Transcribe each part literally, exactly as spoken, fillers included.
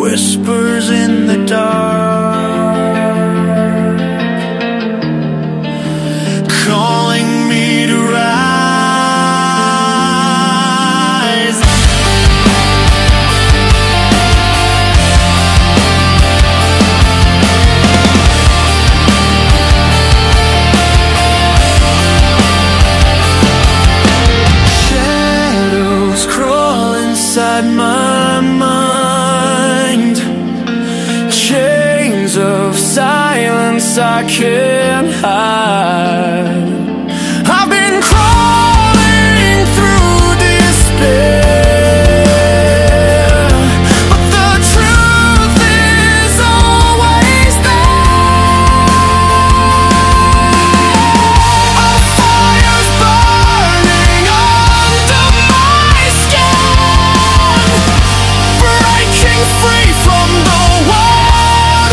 whispers in the dark, calling me to rise. Shadows crawl inside my mind, chains of silence I can't hide. I've been crawling through despair, but the truth is always there. A fire's burning under my skin, breaking free from the world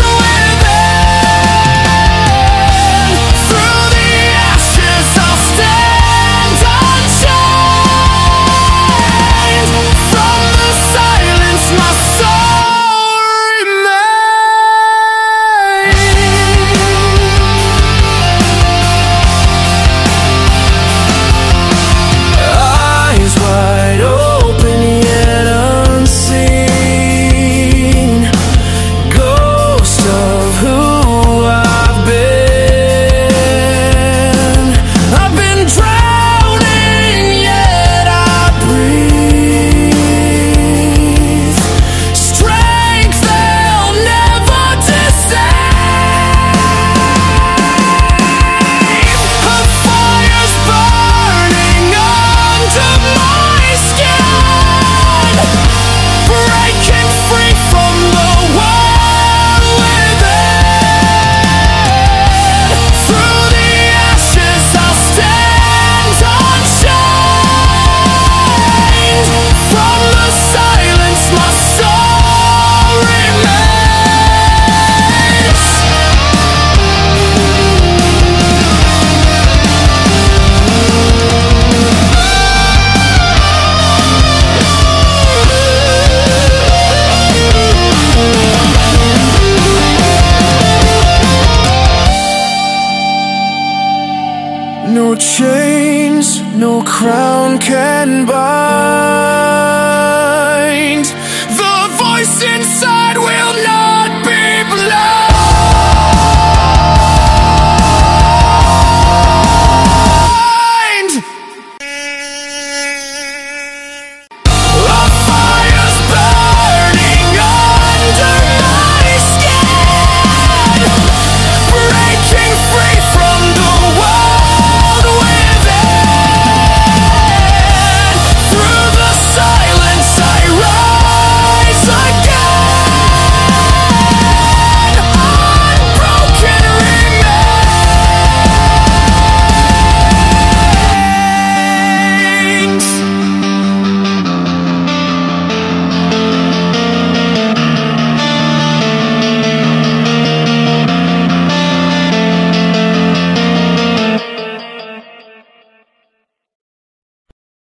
within. Through the ashes I'll stand unchained. From the silence my soul remains. Eyes wide open yet unseen, ghost of who I've been. I've been drowning yet I breathe. Strength they'll never deceive. A fire's burning under my skin, breaking free from the world within. Through the ashes I'll stand unchained. From the silence my soul remains. No chains, no crown can buy